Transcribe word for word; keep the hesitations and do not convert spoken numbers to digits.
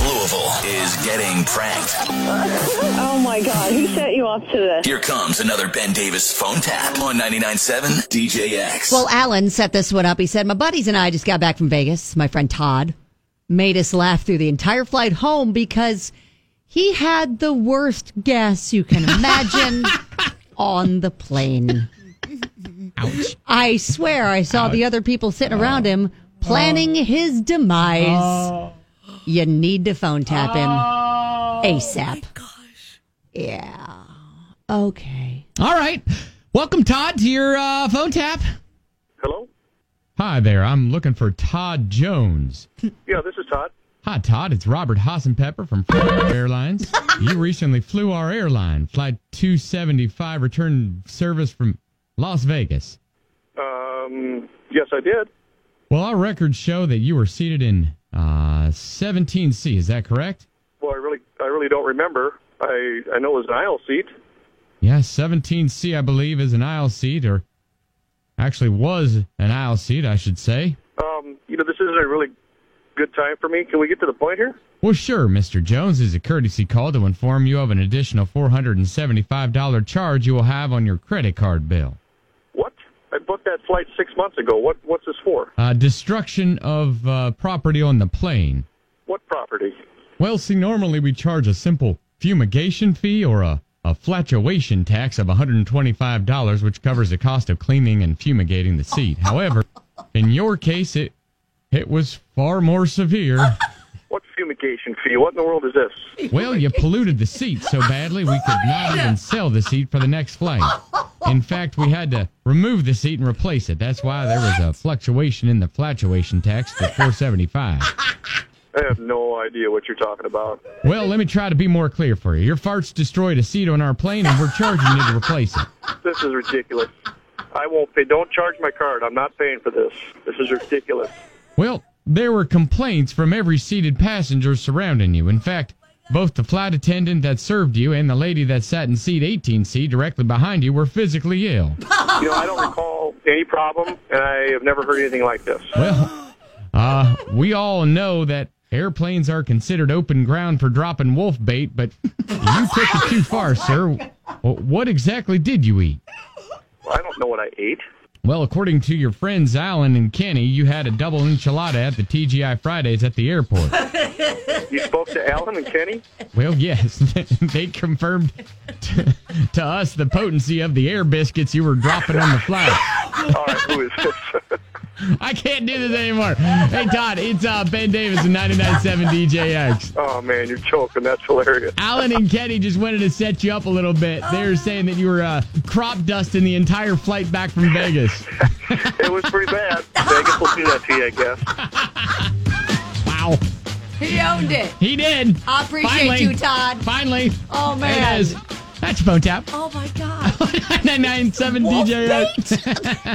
Louisville is getting pranked. Oh, my God. Who set you up to this? Here comes another Ben Davis phone tap on ninety-nine point seven D J X. Well, Alan set this one up. He said, my buddies and I just got back from Vegas. My friend Todd made us laugh through the entire flight home because he had the worst gas you can imagine on the plane. Ouch. I swear I saw Ouch. the other people sitting around him planning oh. his demise. Oh. You need to phone tap him oh. ASAP. Oh gosh. Yeah. Okay. All right. Welcome, Todd, to your uh, phone tap. Hello? Hi there. I'm looking for Todd Jones. Yeah, this is Todd. Hi, Todd. It's Robert Hassenpepper from Frontier Airlines. You recently flew our airline, Flight two seventy-five, return service from Las Vegas. Um, yes, I did. Well, our records show that you were seated in uh, seventeen C. Is that correct? Well, I really, I really don't remember. I, I know it was an aisle seat. Yes, seventeen C, I believe, is an aisle seat, or actually was an aisle seat, I should say. Um, you know, this isn't a really good time for me. Can we get to the point here? Well, sure, Mister Jones. Is a courtesy call to inform you of an additional four hundred seventy-five dollars charge you will have on your credit card bill. What? I booked that flight six months ago. What? What's this for? Uh, destruction of uh, property on the plane. What property? Well, see, normally we charge a simple fumigation fee or a, a flatuation tax of one hundred twenty-five dollars, which covers the cost of cleaning and fumigating the seat. However, in your case, it it was far more severe. What fumigation fee? What in the world is this? Well, you polluted the seat so badly we could not even sell the seat for the next flight. In fact, we had to remove the seat and replace it. That's why there was a fluctuation in the flatuation tax to four hundred seventy-five dollars. I have no idea what you're talking about. Well, let me try to be more clear for you. Your farts destroyed a seat on our plane, and we're charging you to replace it. This is ridiculous. I won't pay. Don't charge my card. I'm not paying for this. This is ridiculous. Well, there were complaints from every seated passenger surrounding you. In fact, both the flight attendant that served you and the lady that sat in seat eighteen C directly behind you were physically ill. You know, I don't recall any problem, and I have never heard anything like this. Well, uh, we all know that airplanes are considered open ground for dropping wolf bait, but you took it too far, sir. Well, what exactly did you eat? Well, I don't know what I ate. Well, according to your friends Alan and Kenny, you had a double enchilada at the T G I Fridays at the airport. You spoke to Alan and Kenny? Well, yes. They confirmed to, to us the potency of the air biscuits you were dropping on the flight. All right, who is this? I can't do this anymore. Hey, Todd, it's uh, Ben Davis in ninety-nine point seven D J X. Oh, man, you're choking. That's hilarious. Alan and Kenny just wanted to set you up a little bit. They were saying that you were uh, crop dusting the entire flight back from Vegas. It was pretty bad. Vegas will do that to you, I guess. Wow. He owned it. He did. I appreciate Finally. you, Todd. Finally. Oh, man. There it is. That's your phone tap. Oh, my God. ninety-nine point seven D J X.